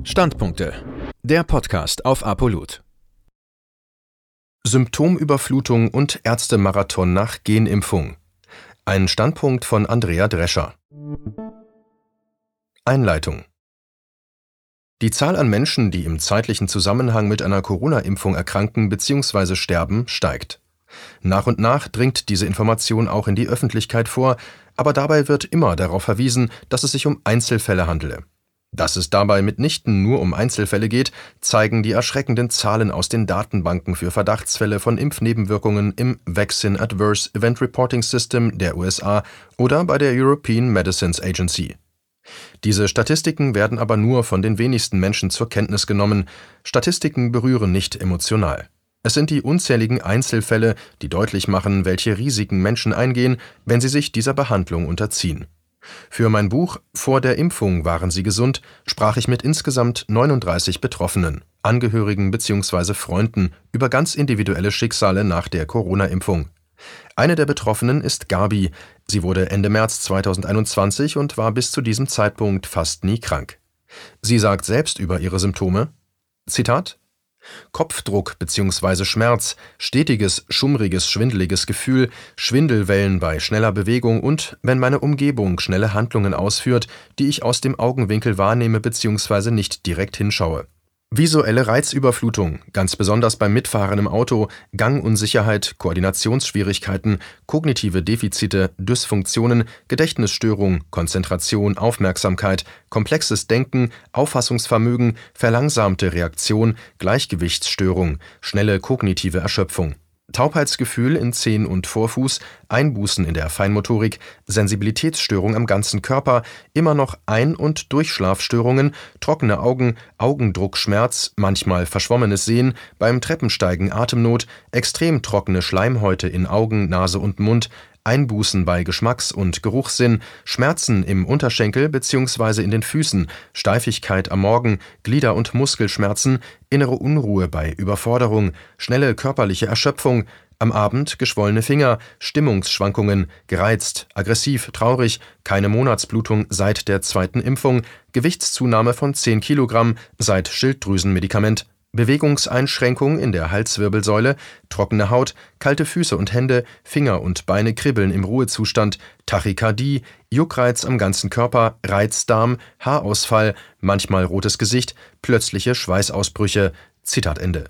Standpunkte. Der Podcast auf ApoLoot. Symptomüberflutung und Ärztemarathon nach Genimpfung. Ein Standpunkt von Andrea Drescher. Einleitung. Die Zahl an Menschen, die im zeitlichen Zusammenhang mit einer Corona-Impfung erkranken bzw. sterben, steigt. Nach und nach dringt diese Information auch in die Öffentlichkeit vor, aber dabei wird immer darauf verwiesen, dass es sich um Einzelfälle handele. Dass es dabei mitnichten nur um Einzelfälle geht, zeigen die erschreckenden Zahlen aus den Datenbanken für Verdachtsfälle von Impfnebenwirkungen im Vaccine Adverse Event Reporting System der USA oder bei der European Medicines Agency. Diese Statistiken werden aber nur von den wenigsten Menschen zur Kenntnis genommen. Statistiken berühren nicht emotional. Es sind die unzähligen Einzelfälle, die deutlich machen, welche Risiken Menschen eingehen, wenn sie sich dieser Behandlung unterziehen. Für mein Buch »Vor der Impfung waren Sie gesund« sprach ich mit insgesamt 39 Betroffenen, Angehörigen bzw. Freunden über ganz individuelle Schicksale nach der Corona-Impfung. Eine der Betroffenen ist Gabi. Sie wurde Ende März 2021 und war bis zu diesem Zeitpunkt fast nie krank. Sie sagt selbst über ihre Symptome, Zitat: Kopfdruck bzw. Schmerz, stetiges, schummriges, schwindeliges Gefühl, Schwindelwellen bei schneller Bewegung und, wenn meine Umgebung schnelle Handlungen ausführt, die ich aus dem Augenwinkel wahrnehme bzw. nicht direkt hinschaue. Visuelle Reizüberflutung, ganz besonders beim Mitfahren im Auto, Gangunsicherheit, Koordinationsschwierigkeiten, kognitive Defizite, Dysfunktionen, Gedächtnisstörung, Konzentration, Aufmerksamkeit, komplexes Denken, Auffassungsvermögen, verlangsamte Reaktion, Gleichgewichtsstörung, schnelle kognitive Erschöpfung. Taubheitsgefühl in Zehen und Vorfuß, Einbußen in der Feinmotorik, Sensibilitätsstörung am ganzen Körper, immer noch Ein- und Durchschlafstörungen, trockene Augen, Augendruckschmerz, manchmal verschwommenes Sehen, beim Treppensteigen Atemnot, extrem trockene Schleimhäute in Augen, Nase und Mund, Einbußen bei Geschmacks- und Geruchssinn, Schmerzen im Unterschenkel bzw. in den Füßen, Steifigkeit am Morgen, Glieder- und Muskelschmerzen, innere Unruhe bei Überforderung, schnelle körperliche Erschöpfung, am Abend geschwollene Finger, Stimmungsschwankungen, gereizt, aggressiv, traurig, keine Monatsblutung seit der zweiten Impfung, Gewichtszunahme von 10 Kilogramm seit Schilddrüsenmedikament, Bewegungseinschränkung in der Halswirbelsäule, trockene Haut, kalte Füße und Hände, Finger und Beine kribbeln im Ruhezustand, Tachykardie, Juckreiz am ganzen Körper, Reizdarm, Haarausfall, manchmal rotes Gesicht, plötzliche Schweißausbrüche. Zitat Ende.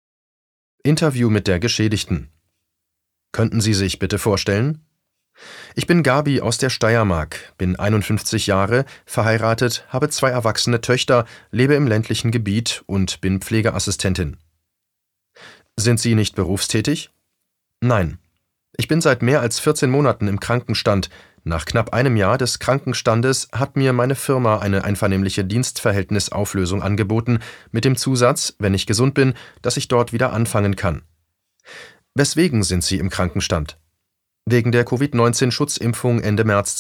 Interview mit der Geschädigten. Könnten Sie sich bitte vorstellen? Ich bin Gabi aus der Steiermark, bin 51 Jahre, verheiratet, habe 2 erwachsene Töchter, lebe im ländlichen Gebiet und bin Pflegeassistentin. Sind Sie nicht berufstätig? Nein. Ich bin seit mehr als 14 Monaten im Krankenstand. Nach knapp einem Jahr des Krankenstandes hat mir meine Firma eine einvernehmliche Dienstverhältnisauflösung angeboten, mit dem Zusatz, wenn ich gesund bin, dass ich dort wieder anfangen kann. Weswegen sind Sie im Krankenstand? Wegen der Covid-19-Schutzimpfung Ende März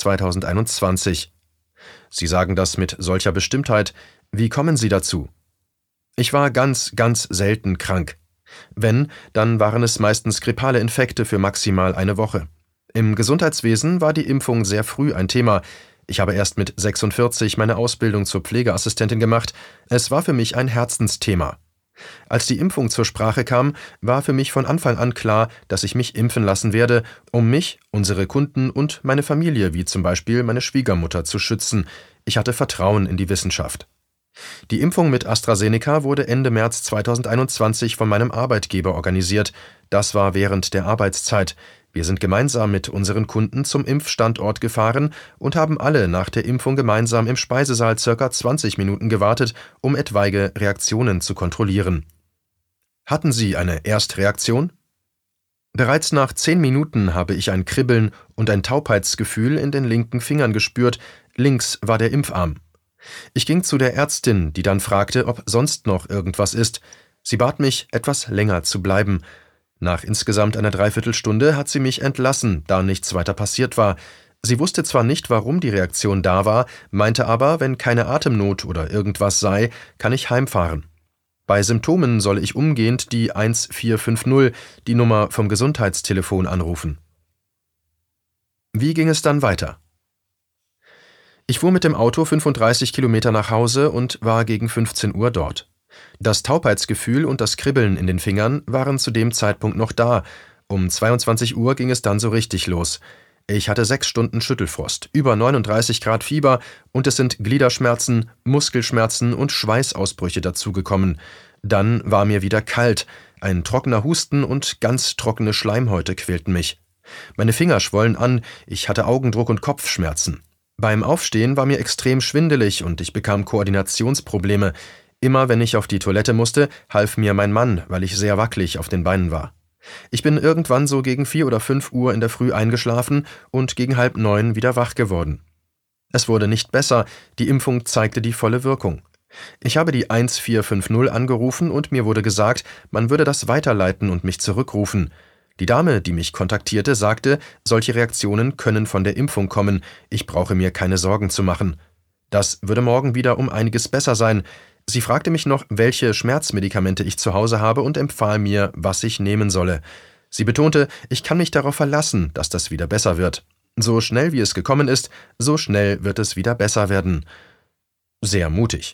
2021. Sie sagen das mit solcher Bestimmtheit. Wie kommen Sie dazu? Ich war ganz selten krank. Wenn, dann waren es meistens grippale Infekte für maximal eine Woche. Im Gesundheitswesen war die Impfung sehr früh ein Thema. Ich habe erst mit 46 meine Ausbildung zur Pflegeassistentin gemacht. Es war für mich ein Herzensthema. Als die Impfung zur Sprache kam, war für mich von Anfang an klar, dass ich mich impfen lassen werde, um mich, unsere Kunden und meine Familie, wie zum Beispiel meine Schwiegermutter, zu schützen. Ich hatte Vertrauen in die Wissenschaft. Die Impfung mit AstraZeneca wurde Ende März 2021 von meinem Arbeitgeber organisiert. Das war während der Arbeitszeit. Wir sind gemeinsam mit unseren Kunden zum Impfstandort gefahren und haben alle nach der Impfung gemeinsam im Speisesaal ca. 20 Minuten gewartet, um etwaige Reaktionen zu kontrollieren. Hatten Sie eine Erstreaktion? Bereits nach 10 Minuten habe ich ein Kribbeln und ein Taubheitsgefühl in den linken Fingern gespürt, links war der Impfarm. Ich ging zu der Ärztin, die dann fragte, ob sonst noch irgendwas ist. Sie bat mich, etwas länger zu bleiben. Nach insgesamt einer Dreiviertelstunde hat sie mich entlassen, da nichts weiter passiert war. Sie wusste zwar nicht, warum die Reaktion da war, meinte aber, wenn keine Atemnot oder irgendwas sei, kann ich heimfahren. Bei Symptomen solle ich umgehend die 1450, die Nummer vom Gesundheitstelefon, anrufen. Wie ging es dann weiter? Ich fuhr mit dem Auto 35 Kilometer nach Hause und war gegen 15 Uhr dort. Das Taubheitsgefühl und das Kribbeln in den Fingern waren zu dem Zeitpunkt noch da. Um 22 Uhr ging es dann so richtig los. Ich hatte 6 Stunden Schüttelfrost, über 39 Grad Fieber und es sind Gliederschmerzen, Muskelschmerzen und Schweißausbrüche dazugekommen. Dann war mir wieder kalt, ein trockener Husten und ganz trockene Schleimhäute quälten mich. Meine Finger schwollen an, ich hatte Augendruck und Kopfschmerzen. Beim Aufstehen war mir extrem schwindelig und ich bekam Koordinationsprobleme. Immer wenn ich auf die Toilette musste, half mir mein Mann, weil ich sehr wackelig auf den Beinen war. Ich bin irgendwann so gegen 4 oder 5 Uhr in der Früh eingeschlafen und gegen 8:30 wieder wach geworden. Es wurde nicht besser, die Impfung zeigte die volle Wirkung. Ich habe die 1450 angerufen und mir wurde gesagt, man würde das weiterleiten und mich zurückrufen. Die Dame, die mich kontaktierte, sagte, solche Reaktionen können von der Impfung kommen, ich brauche mir keine Sorgen zu machen. Das würde morgen wieder um einiges besser sein. Sie fragte mich noch, welche Schmerzmedikamente ich zu Hause habe und empfahl mir, was ich nehmen solle. Sie betonte, ich kann mich darauf verlassen, dass das wieder besser wird. So schnell wie es gekommen ist, so schnell wird es wieder besser werden. Sehr mutig.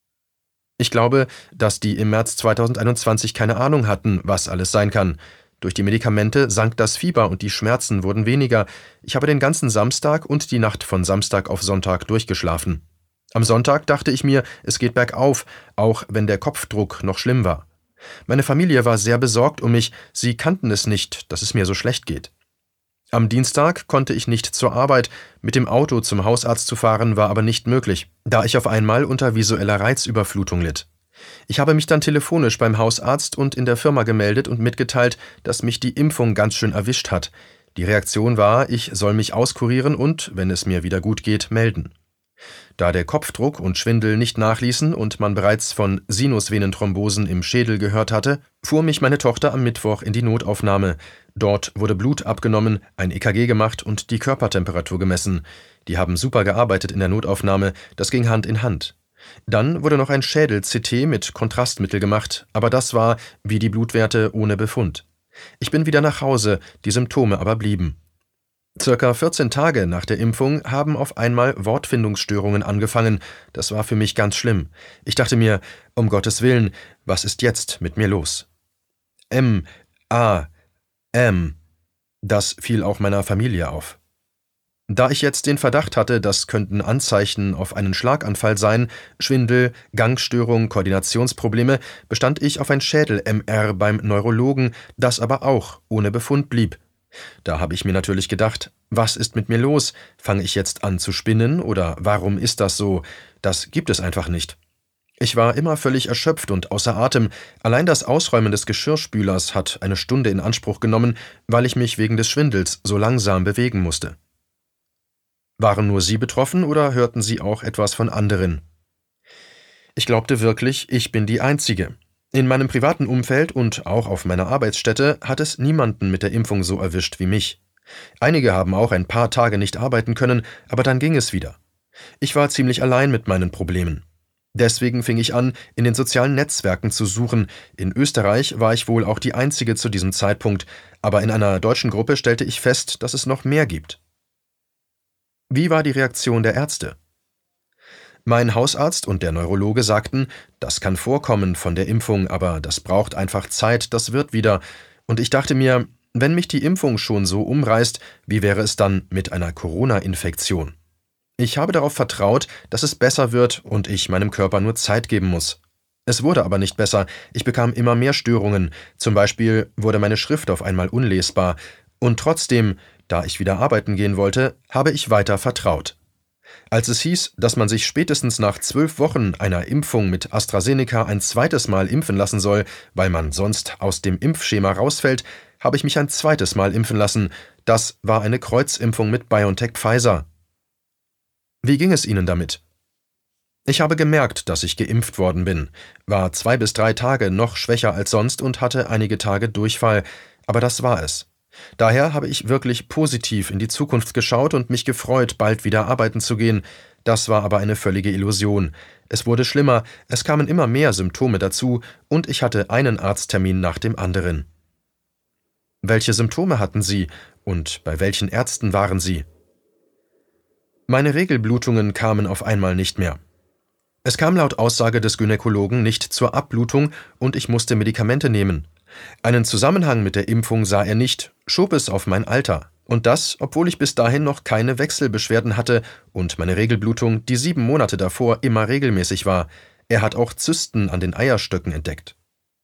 Ich glaube, dass die im März 2021 keine Ahnung hatten, was alles sein kann. Durch die Medikamente sank das Fieber und die Schmerzen wurden weniger. Ich habe den ganzen Samstag und die Nacht von Samstag auf Sonntag durchgeschlafen. Am Sonntag dachte ich mir, es geht bergauf, auch wenn der Kopfdruck noch schlimm war. Meine Familie war sehr besorgt um mich, sie kannten es nicht, dass es mir so schlecht geht. Am Dienstag konnte ich nicht zur Arbeit, mit dem Auto zum Hausarzt zu fahren war aber nicht möglich, da ich auf einmal unter visueller Reizüberflutung litt. Ich habe mich dann telefonisch beim Hausarzt und in der Firma gemeldet und mitgeteilt, dass mich die Impfung ganz schön erwischt hat. Die Reaktion war, ich soll mich auskurieren und, wenn es mir wieder gut geht, melden. Da der Kopfdruck und Schwindel nicht nachließen und man bereits von Sinusvenenthrombosen im Schädel gehört hatte, fuhr mich meine Tochter am Mittwoch in die Notaufnahme. Dort wurde Blut abgenommen, ein EKG gemacht und die Körpertemperatur gemessen. Die haben super gearbeitet in der Notaufnahme, das ging Hand in Hand. Dann wurde noch ein Schädel-CT mit Kontrastmittel gemacht, aber das war, wie die Blutwerte, ohne Befund. Ich bin wieder nach Hause, die Symptome aber blieben. Circa 14 Tage nach der Impfung haben auf einmal Wortfindungsstörungen angefangen. Das war für mich ganz schlimm. Ich dachte mir, um Gottes Willen, was ist jetzt mit mir los? M, A, M. Das fiel auch meiner Familie auf. Da ich jetzt den Verdacht hatte, das könnten Anzeichen auf einen Schlaganfall sein, Schwindel, Gangstörung, Koordinationsprobleme, bestand ich auf ein Schädel-MR beim Neurologen, das aber auch ohne Befund blieb. Da habe ich mir natürlich gedacht, was ist mit mir los? Fange ich jetzt an zu spinnen oder warum ist das so? Das gibt es einfach nicht. Ich war immer völlig erschöpft und außer Atem. Allein das Ausräumen des Geschirrspülers hat eine Stunde in Anspruch genommen, weil ich mich wegen des Schwindels so langsam bewegen musste. Waren nur Sie betroffen oder hörten Sie auch etwas von anderen? Ich glaubte wirklich, ich bin die Einzige. In meinem privaten Umfeld und auch auf meiner Arbeitsstätte hat es niemanden mit der Impfung so erwischt wie mich. Einige haben auch ein paar Tage nicht arbeiten können, aber dann ging es wieder. Ich war ziemlich allein mit meinen Problemen. Deswegen fing ich an, in den sozialen Netzwerken zu suchen. In Österreich war ich wohl auch die Einzige zu diesem Zeitpunkt, aber in einer deutschen Gruppe stellte ich fest, dass es noch mehr gibt. Wie war die Reaktion der Ärzte? Mein Hausarzt und der Neurologe sagten, das kann vorkommen von der Impfung, aber das braucht einfach Zeit, das wird wieder. Und ich dachte mir, wenn mich die Impfung schon so umreißt, wie wäre es dann mit einer Corona-Infektion? Ich habe darauf vertraut, dass es besser wird und ich meinem Körper nur Zeit geben muss. Es wurde aber nicht besser, ich bekam immer mehr Störungen, zum Beispiel wurde meine Schrift auf einmal unlesbar. Und trotzdem, da ich wieder arbeiten gehen wollte, habe ich weiter vertraut. Als es hieß, dass man sich spätestens nach 12 Wochen einer Impfung mit AstraZeneca ein zweites Mal impfen lassen soll, weil man sonst aus dem Impfschema rausfällt, habe ich mich ein zweites Mal impfen lassen. Das war eine Kreuzimpfung mit BioNTech-Pfizer. Wie ging es Ihnen damit? Ich habe gemerkt, dass ich geimpft worden bin, war 2 bis 3 Tage noch schwächer als sonst und hatte einige Tage Durchfall, aber das war es. Daher habe ich wirklich positiv in die Zukunft geschaut und mich gefreut, bald wieder arbeiten zu gehen. Das war aber eine völlige Illusion. Es wurde schlimmer, es kamen immer mehr Symptome dazu und ich hatte einen Arzttermin nach dem anderen. Welche Symptome hatten Sie und bei welchen Ärzten waren Sie? Meine Regelblutungen kamen auf einmal nicht mehr. Es kam laut Aussage des Gynäkologen nicht zur Abblutung und ich musste Medikamente nehmen. Einen Zusammenhang mit der Impfung sah er nicht, schob es auf mein Alter. Und das, obwohl ich bis dahin noch keine Wechselbeschwerden hatte und meine Regelblutung, die 7 Monate davor immer regelmäßig war. Er hat auch Zysten an den Eierstöcken entdeckt.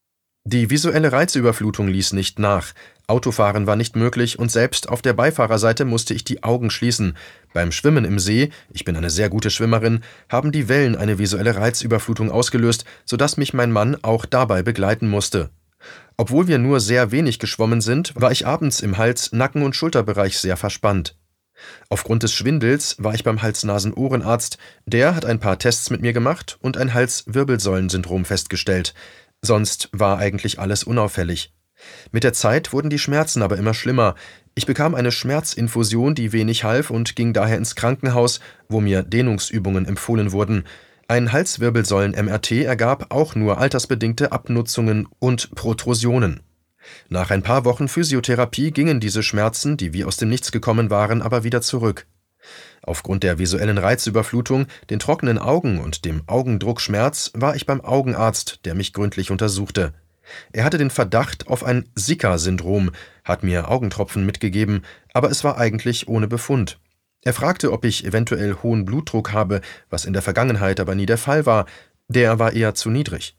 Die visuelle Reizüberflutung ließ nicht nach. Autofahren war nicht möglich und selbst auf der Beifahrerseite musste ich die Augen schließen. Beim Schwimmen im See, ich bin eine sehr gute Schwimmerin, haben die Wellen eine visuelle Reizüberflutung ausgelöst, sodass mich mein Mann auch dabei begleiten musste. Obwohl wir nur sehr wenig geschwommen sind, war ich abends im Hals-, Nacken- und Schulterbereich sehr verspannt. Aufgrund des Schwindels war ich beim Hals-Nasen-Ohrenarzt, der hat ein paar Tests mit mir gemacht und ein Hals-Wirbelsäulen-Syndrom festgestellt. Sonst war eigentlich alles unauffällig. Mit der Zeit wurden die Schmerzen aber immer schlimmer. Ich bekam eine Schmerzinfusion, die wenig half und ging daher ins Krankenhaus, wo mir Dehnungsübungen empfohlen wurden. Ein Halswirbelsäulen-MRT ergab auch nur altersbedingte Abnutzungen und Protrusionen. Nach ein paar Wochen Physiotherapie gingen diese Schmerzen, die wie aus dem Nichts gekommen waren, aber wieder zurück. Aufgrund der visuellen Reizüberflutung, den trockenen Augen und dem Augendruckschmerz war ich beim Augenarzt, der mich gründlich untersuchte. Er hatte den Verdacht auf ein Zika-Syndrom, hat mir Augentropfen mitgegeben, aber es war eigentlich ohne Befund. Er fragte, ob ich eventuell hohen Blutdruck habe, was in der Vergangenheit aber nie der Fall war. Der war eher zu niedrig.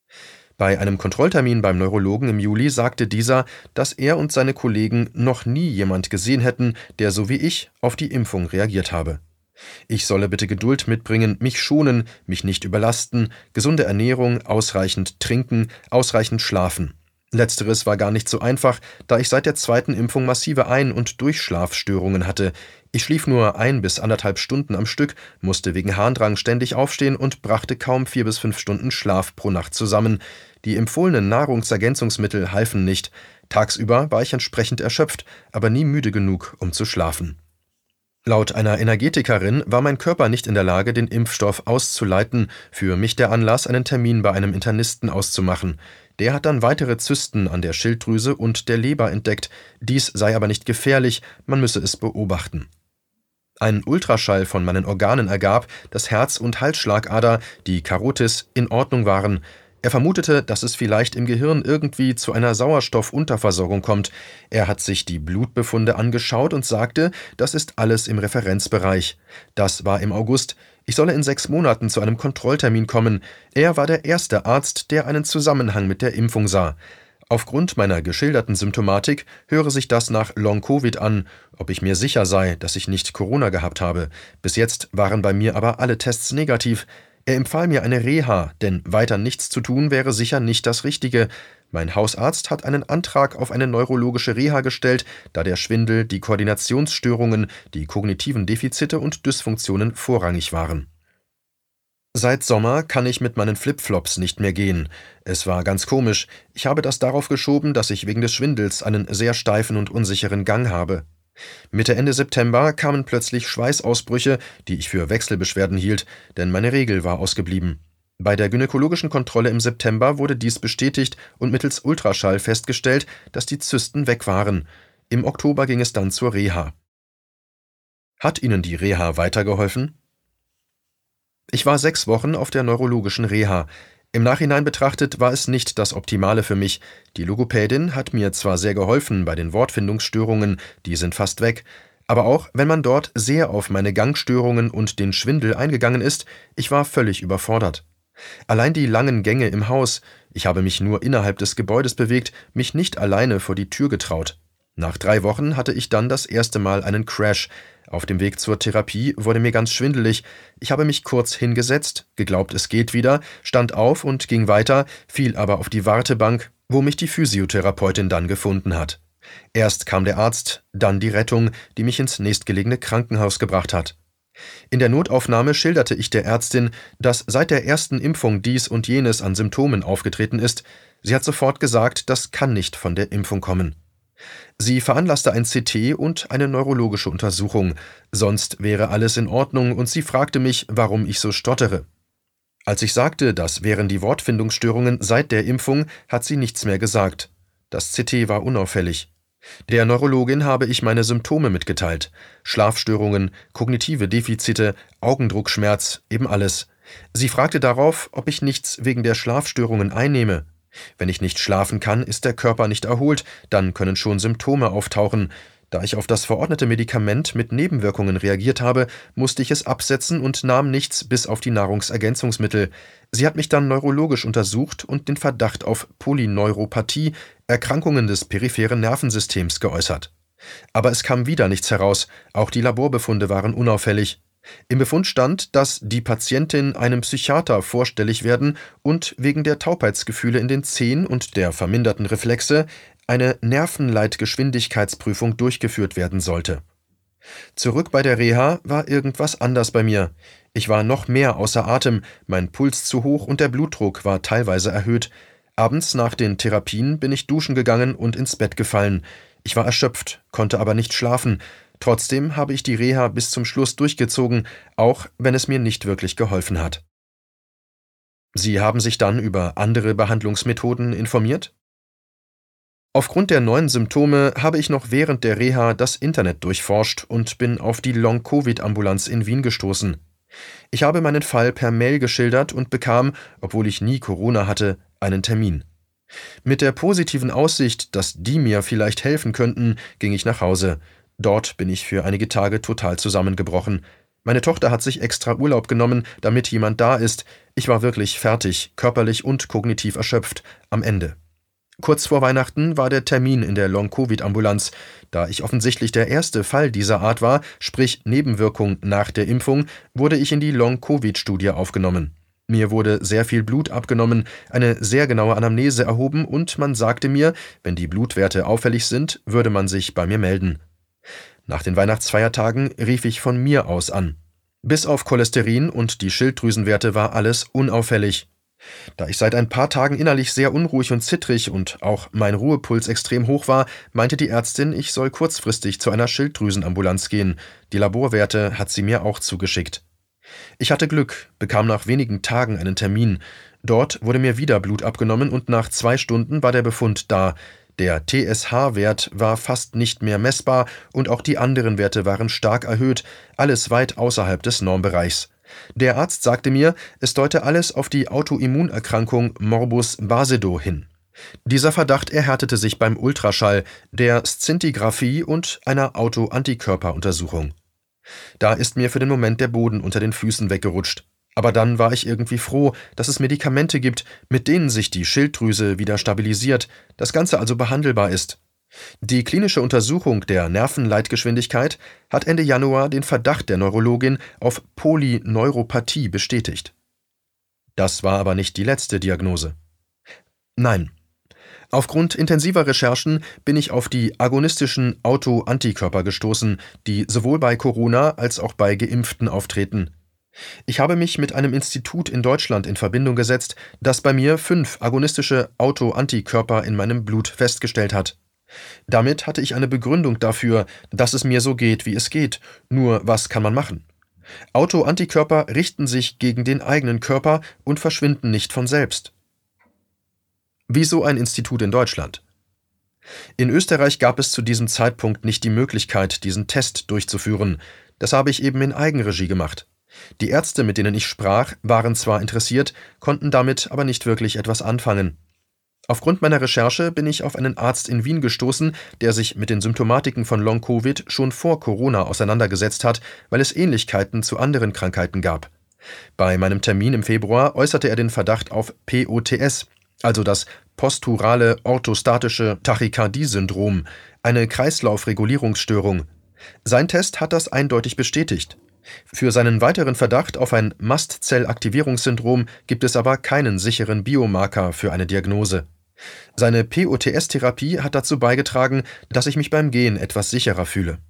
Bei einem Kontrolltermin beim Neurologen im Juli sagte dieser, dass er und seine Kollegen noch nie jemand gesehen hätten, der so wie ich auf die Impfung reagiert habe. Ich solle bitte Geduld mitbringen, mich schonen, mich nicht überlasten, gesunde Ernährung, ausreichend trinken, ausreichend schlafen. Letzteres war gar nicht so einfach, da ich seit der 2. Impfung massive Ein- und Durchschlafstörungen hatte. Ich schlief nur 1 bis 1,5 Stunden am Stück, musste wegen Harndrang ständig aufstehen und brachte kaum 4 bis 5 Stunden Schlaf pro Nacht zusammen. Die empfohlenen Nahrungsergänzungsmittel halfen nicht. Tagsüber war ich entsprechend erschöpft, aber nie müde genug, um zu schlafen. Laut einer Energetikerin war mein Körper nicht in der Lage, den Impfstoff auszuleiten, für mich der Anlass, einen Termin bei einem Internisten auszumachen. Der hat dann weitere Zysten an der Schilddrüse und der Leber entdeckt, dies sei aber nicht gefährlich, man müsse es beobachten. Ein Ultraschall von meinen Organen ergab, dass Herz- und Halsschlagader, die Karotis, in Ordnung waren. Er vermutete, dass es vielleicht im Gehirn irgendwie zu einer Sauerstoffunterversorgung kommt. Er hat sich die Blutbefunde angeschaut und sagte, das ist alles im Referenzbereich. Das war im August. Ich solle in 6 Monaten zu einem Kontrolltermin kommen. Er war der erste Arzt, der einen Zusammenhang mit der Impfung sah. Aufgrund meiner geschilderten Symptomatik höre sich das nach Long-Covid an, ob ich mir sicher sei, dass ich nicht Corona gehabt habe. Bis jetzt waren bei mir aber alle Tests negativ. Er empfahl mir eine Reha, denn weiter nichts zu tun wäre sicher nicht das Richtige. Mein Hausarzt hat einen Antrag auf eine neurologische Reha gestellt, da der Schwindel, die Koordinationsstörungen, die kognitiven Defizite und Dysfunktionen vorrangig waren. Seit Sommer kann ich mit meinen Flipflops nicht mehr gehen. Es war ganz komisch. Ich habe das darauf geschoben, dass ich wegen des Schwindels einen sehr steifen und unsicheren Gang habe. Mitte Ende September kamen plötzlich Schweißausbrüche, die ich für Wechselbeschwerden hielt, denn meine Regel war ausgeblieben. Bei der gynäkologischen Kontrolle im September wurde dies bestätigt und mittels Ultraschall festgestellt, dass die Zysten weg waren. Im Oktober ging es dann zur Reha. Hat Ihnen die Reha weitergeholfen? Ich war 6 Wochen auf der neurologischen Reha. Im Nachhinein betrachtet war es nicht das Optimale für mich. Die Logopädin hat mir zwar sehr geholfen bei den Wortfindungsstörungen, die sind fast weg, aber auch, wenn man dort sehr auf meine Gangstörungen und den Schwindel eingegangen ist, ich war völlig überfordert. Allein die langen Gänge im Haus, ich habe mich nur innerhalb des Gebäudes bewegt, mich nicht alleine vor die Tür getraut. Nach 3 Wochen hatte ich dann das erste Mal einen Crash. Auf dem Weg zur Therapie wurde mir ganz schwindelig. Ich habe mich kurz hingesetzt, geglaubt, es geht wieder, stand auf und ging weiter, fiel aber auf die Wartebank, wo mich die Physiotherapeutin dann gefunden hat. Erst kam der Arzt, dann die Rettung, die mich ins nächstgelegene Krankenhaus gebracht hat. In der Notaufnahme schilderte ich der Ärztin, dass seit der ersten Impfung dies und jenes an Symptomen aufgetreten ist. Sie hat sofort gesagt, das kann nicht von der Impfung kommen. Sie veranlasste ein CT und eine neurologische Untersuchung, sonst wäre alles in Ordnung, und sie fragte mich, warum ich so stottere. Als ich sagte, das wären die Wortfindungsstörungen seit der Impfung, hat sie nichts mehr gesagt. Das CT war unauffällig. Der Neurologin habe ich meine Symptome mitgeteilt: Schlafstörungen, kognitive Defizite, Augendruckschmerz, eben alles. Sie fragte darauf, ob ich nichts wegen der Schlafstörungen einnehme. Wenn ich nicht schlafen kann, ist der Körper nicht erholt, dann können schon Symptome auftauchen. Da ich auf das verordnete Medikament mit Nebenwirkungen reagiert habe, musste ich es absetzen und nahm nichts bis auf die Nahrungsergänzungsmittel. Sie hat mich dann neurologisch untersucht und den Verdacht auf Polyneuropathie, Erkrankungen des peripheren Nervensystems, geäußert. Aber es kam wieder nichts heraus, auch die Laborbefunde waren unauffällig. Im Befund stand, dass die Patientin einem Psychiater vorstellig werden und wegen der Taubheitsgefühle in den Zehen und der verminderten Reflexe eine Nervenleitgeschwindigkeitsprüfung durchgeführt werden sollte. Zurück bei der Reha war irgendwas anders bei mir. Ich war noch mehr außer Atem, mein Puls zu hoch und der Blutdruck war teilweise erhöht. Abends nach den Therapien bin ich duschen gegangen und ins Bett gefallen. Ich war erschöpft, konnte aber nicht schlafen. Trotzdem habe ich die Reha bis zum Schluss durchgezogen, auch wenn es mir nicht wirklich geholfen hat. Sie haben sich dann über andere Behandlungsmethoden informiert? Aufgrund der neuen Symptome habe ich noch während der Reha das Internet durchforscht und bin auf die Long-Covid-Ambulanz in Wien gestoßen. Ich habe meinen Fall per Mail geschildert und bekam, obwohl ich nie Corona hatte, einen Termin. Mit der positiven Aussicht, dass die mir vielleicht helfen könnten, ging ich nach Hause. Dort bin ich für einige Tage total zusammengebrochen. Meine Tochter hat sich extra Urlaub genommen, damit jemand da ist. Ich war wirklich fertig, körperlich und kognitiv erschöpft, am Ende. Kurz vor Weihnachten war der Termin in der Long-Covid-Ambulanz. Da ich offensichtlich der erste Fall dieser Art war, sprich Nebenwirkung nach der Impfung, wurde ich in die Long-Covid-Studie aufgenommen. Mir wurde sehr viel Blut abgenommen, eine sehr genaue Anamnese erhoben und man sagte mir, wenn die Blutwerte auffällig sind, würde man sich bei mir melden. Nach den Weihnachtsfeiertagen rief ich von mir aus an. Bis auf Cholesterin und die Schilddrüsenwerte war alles unauffällig. Da ich seit ein paar Tagen innerlich sehr unruhig und zittrig und auch mein Ruhepuls extrem hoch war, meinte die Ärztin, ich soll kurzfristig zu einer Schilddrüsenambulanz gehen. Die Laborwerte hat sie mir auch zugeschickt. Ich hatte Glück, bekam nach wenigen Tagen einen Termin. Dort wurde mir wieder Blut abgenommen und nach 2 Stunden war der Befund da. Der TSH-Wert war fast nicht mehr messbar und auch die anderen Werte waren stark erhöht, alles weit außerhalb des Normbereichs. Der Arzt sagte mir, es deute alles auf die Autoimmunerkrankung Morbus Basedow hin. Dieser Verdacht erhärtete sich beim Ultraschall, der Szintigraphie und einer Autoantikörperuntersuchung. Da ist mir für den Moment der Boden unter den Füßen weggerutscht. Aber dann war ich irgendwie froh, dass es Medikamente gibt, mit denen sich die Schilddrüse wieder stabilisiert, das Ganze also behandelbar ist. Die klinische Untersuchung der Nervenleitgeschwindigkeit hat Ende Januar den Verdacht der Neurologin auf Polyneuropathie bestätigt. Das war aber nicht die letzte Diagnose. Nein. Aufgrund intensiver Recherchen bin ich auf die agonistischen Autoantikörper gestoßen, die sowohl bei Corona als auch bei Geimpften auftreten. Ich habe mich mit einem Institut in Deutschland in Verbindung gesetzt, das bei mir 5 agonistische Autoantikörper in meinem Blut festgestellt hat. Damit hatte ich eine Begründung dafür, dass es mir so geht, wie es geht. Nur was kann man machen? Autoantikörper richten sich gegen den eigenen Körper und verschwinden nicht von selbst. Wieso ein Institut in Deutschland? In Österreich gab es zu diesem Zeitpunkt nicht die Möglichkeit, diesen Test durchzuführen. Das habe ich eben in Eigenregie gemacht. Die Ärzte, mit denen ich sprach, waren zwar interessiert, konnten damit aber nicht wirklich etwas anfangen. Aufgrund meiner Recherche bin ich auf einen Arzt in Wien gestoßen, der sich mit den Symptomatiken von Long-Covid schon vor Corona auseinandergesetzt hat, weil es Ähnlichkeiten zu anderen Krankheiten gab. Bei meinem Termin im Februar äußerte er den Verdacht auf POTS, also das posturale orthostatische Tachykardie-Syndrom, eine Kreislaufregulierungsstörung. Sein Test hat das eindeutig bestätigt. Für seinen weiteren Verdacht auf ein Mastzellaktivierungssyndrom gibt es aber keinen sicheren Biomarker für eine Diagnose. Seine POTS-Therapie hat dazu beigetragen, dass ich mich beim Gehen etwas sicherer fühle.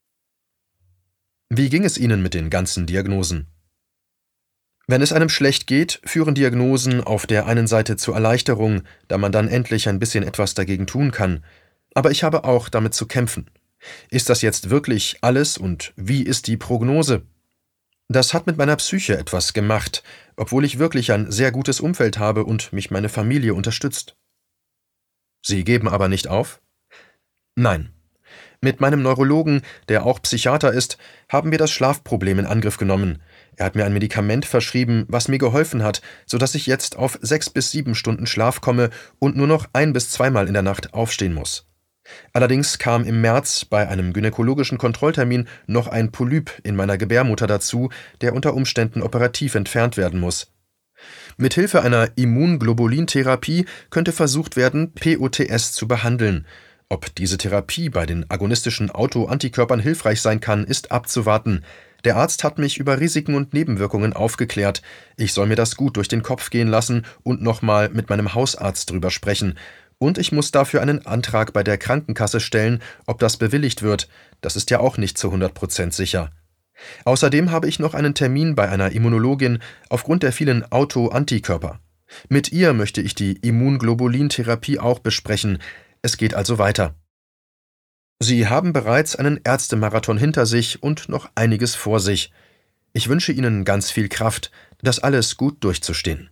Wie ging es Ihnen mit den ganzen Diagnosen? Wenn es einem schlecht geht, führen Diagnosen auf der einen Seite zur Erleichterung, da man dann endlich ein bisschen etwas dagegen tun kann. Aber ich habe auch damit zu kämpfen. Ist das jetzt wirklich alles und wie ist die Prognose? Das hat mit meiner Psyche etwas gemacht, obwohl ich wirklich ein sehr gutes Umfeld habe und mich meine Familie unterstützt. Sie geben aber nicht auf? Nein. Mit meinem Neurologen, der auch Psychiater ist, haben wir das Schlafproblem in Angriff genommen. Er hat mir ein Medikament verschrieben, was mir geholfen hat, sodass ich jetzt auf 6 bis 7 Stunden Schlaf komme und nur noch 1- bis zweimal in der Nacht aufstehen muss. Allerdings kam im März bei einem gynäkologischen Kontrolltermin noch ein Polyp in meiner Gebärmutter dazu, der unter Umständen operativ entfernt werden muss. Mithilfe einer Immunglobulintherapie könnte versucht werden, POTS zu behandeln. Ob diese Therapie bei den agonistischen Autoantikörpern hilfreich sein kann, ist abzuwarten. Der Arzt hat mich über Risiken und Nebenwirkungen aufgeklärt. Ich soll mir das gut durch den Kopf gehen lassen und nochmal mit meinem Hausarzt drüber sprechen. Und ich muss dafür einen Antrag bei der Krankenkasse stellen, ob das bewilligt wird. Das ist ja auch nicht zu 100% sicher. Außerdem habe ich noch einen Termin bei einer Immunologin aufgrund der vielen Autoantikörper. Mit ihr möchte ich die Immunglobulintherapie auch besprechen. Es geht also weiter. Sie haben bereits einen Ärztemarathon hinter sich und noch einiges vor sich. Ich wünsche Ihnen ganz viel Kraft, das alles gut durchzustehen.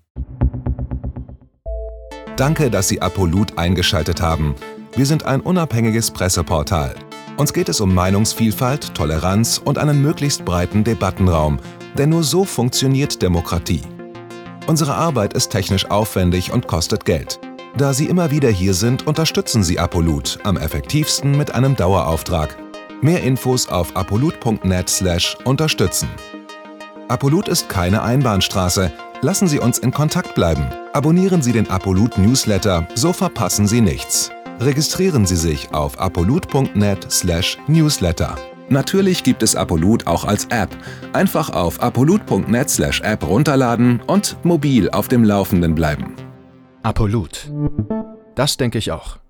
Danke, dass Sie Apolut eingeschaltet haben. Wir sind ein unabhängiges Presseportal. Uns geht es um Meinungsvielfalt, Toleranz und einen möglichst breiten Debattenraum, denn nur so funktioniert Demokratie. Unsere Arbeit ist technisch aufwendig und kostet Geld. Da Sie immer wieder hier sind, unterstützen Sie Apolut am effektivsten mit einem Dauerauftrag. Mehr Infos auf apolut.net/unterstützen. Apolut ist keine Einbahnstraße. Lassen Sie uns in Kontakt bleiben. Abonnieren Sie den Apolut Newsletter, so verpassen Sie nichts. Registrieren Sie sich auf apolut.net/newsletter. Natürlich gibt es Apolut auch als App. Einfach auf apolut.net/app runterladen und mobil auf dem Laufenden bleiben. Apolut. Das denke ich auch.